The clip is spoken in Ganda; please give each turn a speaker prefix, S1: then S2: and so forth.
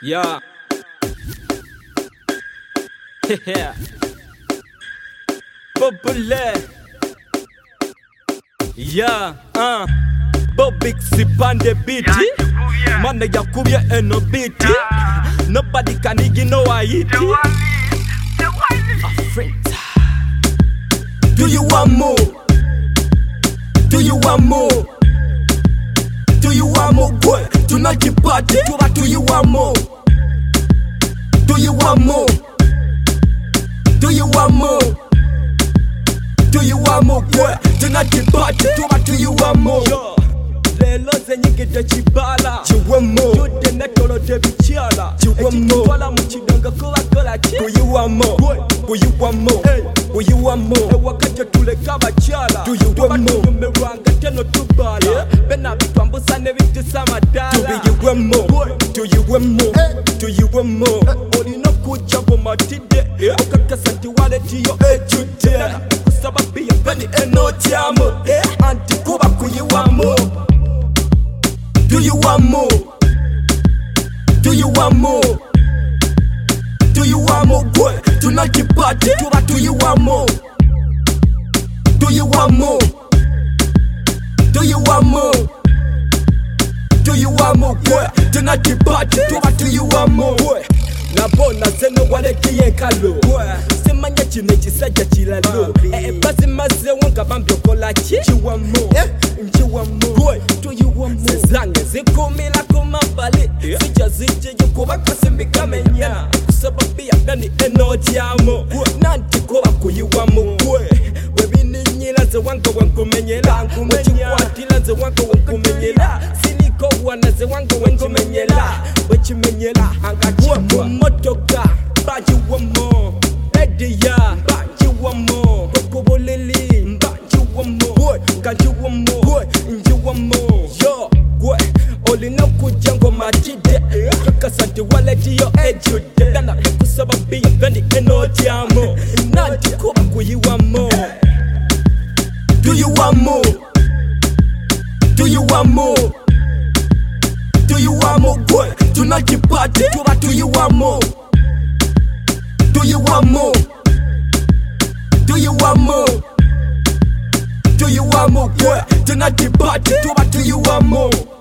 S1: Yeah. Yeah. Populaire. Yeah. Bobik Sipan the beat. Man yakubye eno beat. Nobody can ignore it. Do you want more? Do you want more? Do you want more? Boy, tonight you party. Do you want more? Do you want more? Do you want more? Do you want more? Boy, tonight you party. Do you want more? Lelo zenyigide chibala chiwemo yude netolo de bichala chiwemo twala muchidanga kola chi. Do you want more? Do you want more? Do you want more? Wakati tuleka bachala. Do you want more? Mmeranga teno tubala bena bitwambusa ne bitisama dala. Do you want more? Do you want more? Do you want more? Olino kuja bomatide okakasanti wale tiyo ejude kusababi beni enotiamo anti kuba kuyiwamo. Do you want more? Do you want more? Do you want more? Boy, tonight you party. Do you want more? Do you want more? Do you want more? Do you want more? Boy, tonight you party. Do you want more? Boy, na bona zeno wale kiyekalo. Semanya chine chisaja chilalo. Basi maze wonka bambyo kola chi. You want more? You want more? Boy, do you want more? Zange zikumila kumabali. Sija zije yukuba kasimbi kamenya. Kusababia ndani energy amo. Nanti kuba kuyiwamo. Boy, webini nyila ze wanko wankumenyela. Wachikwatila ze wanko wankumenyela. Siniko wana ze wanko wankumenyela. Wachimenyela angachiwa motoka. Baji wamo. Edia. Baji wamo. Kokobolili. Baji wamo. Boy, kanji wamo. Boy, nji wamo. Yo, boy. Olina kujango matide. Kakasanti wale tiyo ejude. Dana kusababia vendi energy amo. Nanti kuba kuyiwamo. Do you want more? Do you want more? Do you want more? Boy, tonight you party. Do you want more? Do you want more? Do you want more? Do you want more? Boy, tonight you party. Do you want more?